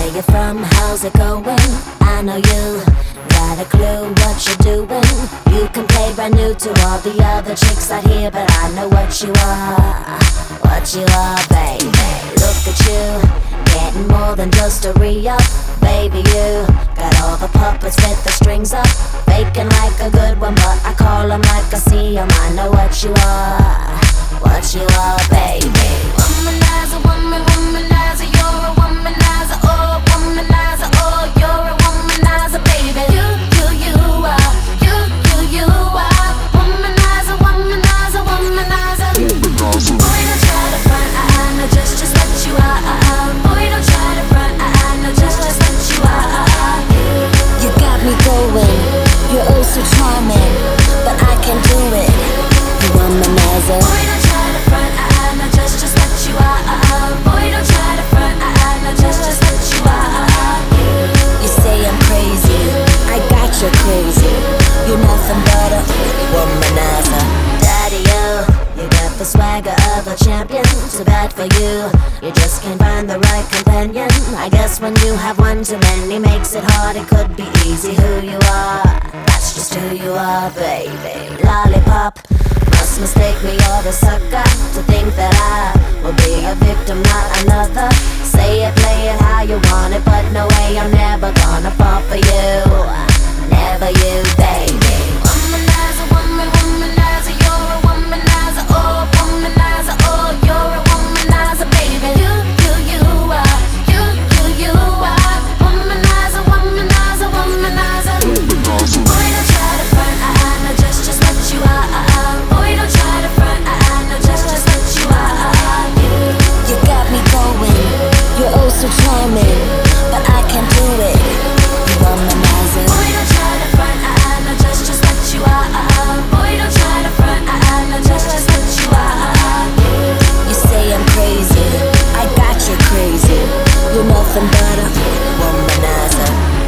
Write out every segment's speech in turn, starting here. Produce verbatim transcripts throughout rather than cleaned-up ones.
Where you from? How's it going? I know you got a clue what you're doing. You can play brand new to all the other chicks out here, but I know what you are, what you are, baby. Look at you, getting more than just a re-up. Baby, you got all the puppets with the strings up, faking like a good one, but I call them like I see them. I know what you are, what you are, baby. Womanizer, woman, womanizer, you're a womanizer, oh, womanizer, oh, you're a womanizer, baby. You, you, you are, you, you, you are, womanizer, womanizer, womanizer. Boy, don't try to front, I, I know just, just what you are, uh, uh. Boy, don't try to front, I, I know just, just what you are, uh, uh. You got me going, you're oh so charming, but I can do it, you womanizer. Boy, don't try to front, I, I know just, just what you are, uh, uh. Boy, don't try to front, I, I know just, just what you are, uh, uh. You say I'm crazy, I got you crazy, you're nothing but a womanizer. Daddy, you, you got the swagger of a champion. Too bad for you, you just can't find the right companion. I guess when you have one too many makes it hard. It could be easy who you are, that's just who you are, baby. Lollipop, must mistake me or a sucker to think that I will be a victim, not another. Say it, play it how you want it, but no way, I'm never gonna fall for you, never you, baby. Womanizer, woman, womanizer, you're a womanizer, oh, womanizer, oh, you're a womanizer, baby. You, you, you are, you, you, you are, womanizer, womanizer, womanizer. Boy, don't try to front, I, I know just, just what you are, uh, uh. Boy, don't try to front, I, I know just, just what you are, uh, uh. You got me going, you're oh so charming, but I can't do it, you womanizer. Boy, don't try to front, I, I know just, just what you are, uh, uh. Boy, don't try to front, I, I know just, just what you are, uh, uh. You say I'm crazy, I got you crazy, you're nothing but a womanizer.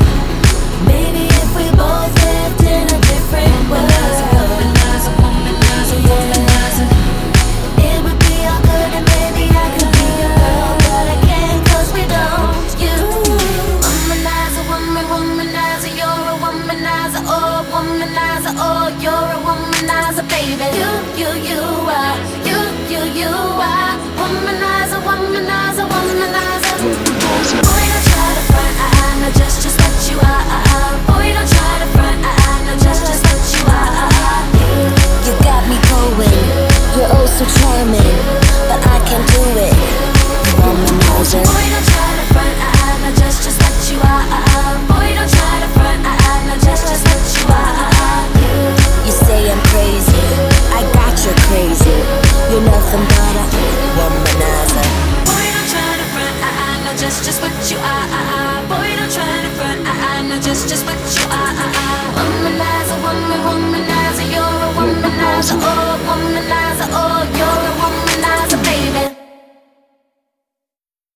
Maybe if we both lived in a different world, womanizer, womanizer, womanizer, it would be all good and maybe I could be your girl, but I can't 'cause we don't. You, womanizer, woman, womanizer, you're a womanizer, oh, womanizer, oh, you're a womanizer, baby. You, you, you are, you, you, you are, womanizer, womanizer, womanizer. Boy, don't try to front, I, I know just, just what you are, uh, uh. Boy, don't try to front, I, I know just, just what you are, uh, uh. You got me going, you're oh so charming, but I can't do it, you womanizer. Boy, don't try to front, I, I know just, just what you are, uh, uh. Boy, don't try to front, I, I know just, just what you are, uh, uh. You say I'm crazy, I got you crazy, you're nothing but a womanizer. Boy, don't try to front, I, I know just, just what you are, uh, uh. Boy, don't try to front, I, I know just, just what you are, uh, uh. Womanizer, woman, womanizer, you're a womanizer, oh, womanizer, oh.